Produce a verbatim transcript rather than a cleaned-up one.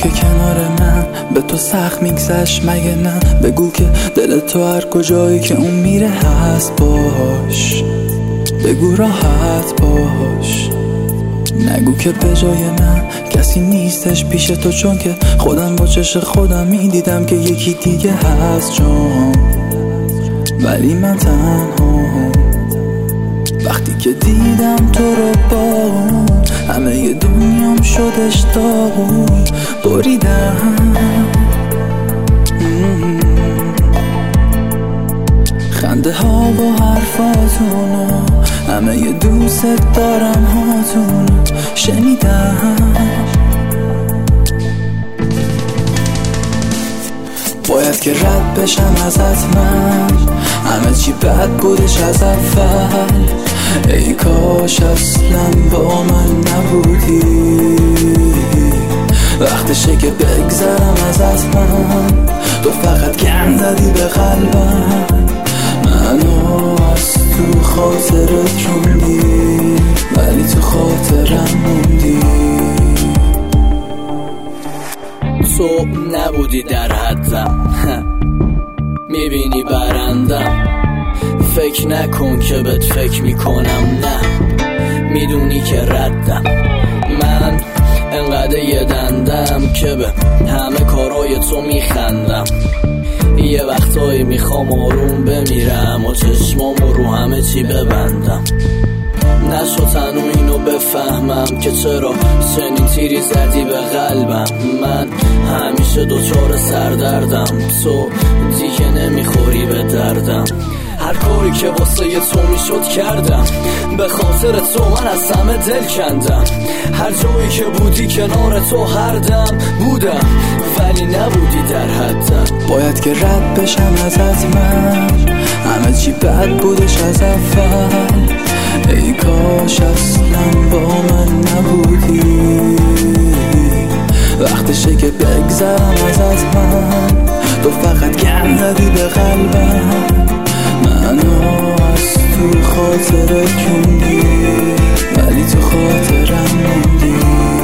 که کنار من به تو سخت میگذشت مگه نه؟ بگو که دل تو هر کجایی که اون میره هست باش، بگو راحت باش، نگو که به جای من کسی نیستش پیش تو، چون که خودم با چشم خودم میدیدم که یکی دیگه هست جان، ولی من تنها. وقتی که دیدم تو رو با اون همه ی دنیام شدش داغون، بریدم خنده ها و حرفاتونو، همه ی دوست دارم هاتونو شنیدم. باید که رد بشم ازت من، همه چی بد بودش از اول، ای کاش اصلا با من نبودی. وقتشه که بگذرم ازت من، تو فقط گند زدی به قلبم، منو از تو خاطرت روندی، ولی تو خاطرم موندی. تو نبودی در حدم، میبینی برندم، فکر نکن که بهت فکر میکنم، نه میدونی که ردم. من انقدر یه دندم که به همه کارای تو میخندم، یه وقتایی میخوام آروم بمیرم و چشمامو رو همه چی ببندم. نشو تنو اینو بفهمم که چرا چنین تیری زدی به قلبم، من همیشه دوچار سردردم، تو دیگه نمیخوری به دردم. هر کاری که واسه تو میشد کردم، به خاطر تو من از همه دل کندم، هر جایی که بودی کنار تو هر دم بودم، ولی نبودی در حدم. باید که رد بشم ازت من، همه چی بد بودش از اول، ای کاش اصلا با من نبودی. وقتشه که بگذرم ازت من، تو فقط گند زدی به قلبم، منو از تو خاطرت روندی، ولی تو خاطرم موندی.